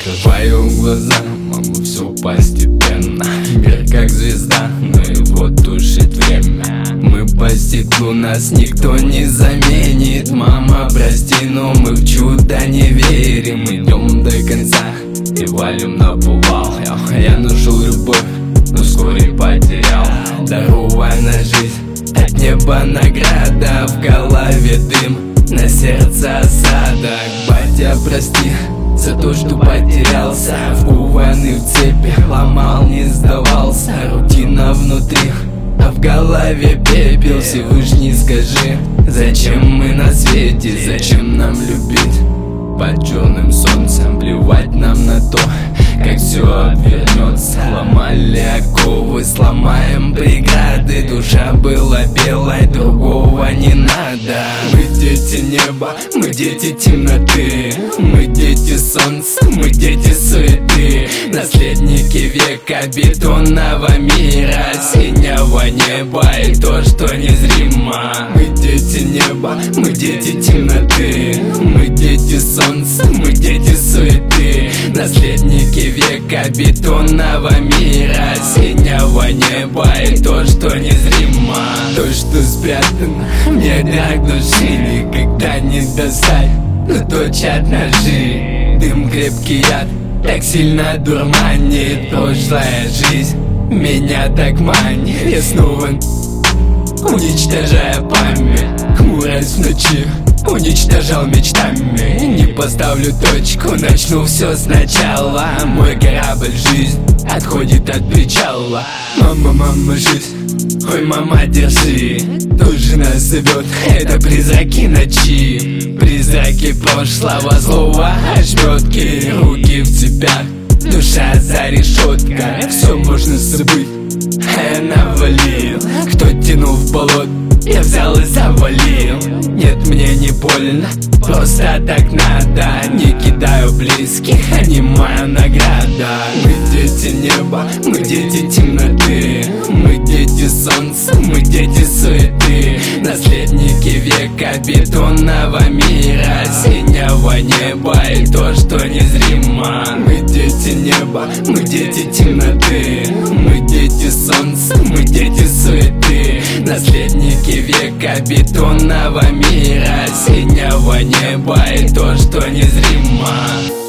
Закрываю глаза, мама, все постепенно. Мир как звезда, но его тушит время. Мы по стеклу, нас никто не заменит. Мама, прости, но мы в чудо не верим. Идем до конца и валим на повал. Я нашел любовь, но вскоре потерял. Дарованная жизнь, от неба награда. В голове дым, на сердце осадок. Батя, прости за то, что потерялся. Вкованный в цепи, ломал, не сдавался. Рутина внутри, а в голове пепел. Всевышний, скажи, зачем мы на свете? Зачем нам любить под черным солнцем? Плевать нам на то, как все обвернется. Ломали оковы, сломаем преграды. Душа была белой, другого не надо. Мы дети неба, мы дети темноты. Мы дети солнца, мы дети суеты. Наследники века бетонного мира, синего неба и то, что незримо. Мы дети неба, мы дети темноты. Мы дети солнца, мы дети суеты. Наследники века бетонного мира, синего неба и то, что незримо. То, что спрятано мне дар души, никогда не достать, но точат ножи. Дым крепкий яд, так сильно дурманит. Прошлая жизнь меня так манит. Я снова уничтожая память, хмурясь в ночи, уничтожал мечтами. Не поставлю точку, начну все сначала. Мой корабль жизнь отходит от причала. Мама, мама, жизнь, ой, мама, держи. Тоже нас зовет, это призраки ночи. Призраки прошлого злого, ошметки. Руки в цепях, душа за решеткой. Все можно забыть, а я навалил. Кто тянул в болото, я взял и завалил. Нет, мне не больно, просто так надо. Не кидаю близких, они моя награда. Мы дети неба, мы дети темноты. Мы дети солнца, мы дети суеты. Наследники века бетонного мира, синего неба и то, что незримо. Мы дети неба, мы дети темноты. Мы дети солнца, мы дети суеты. Наследники века бетонного мира, синего неба и то, что незримо.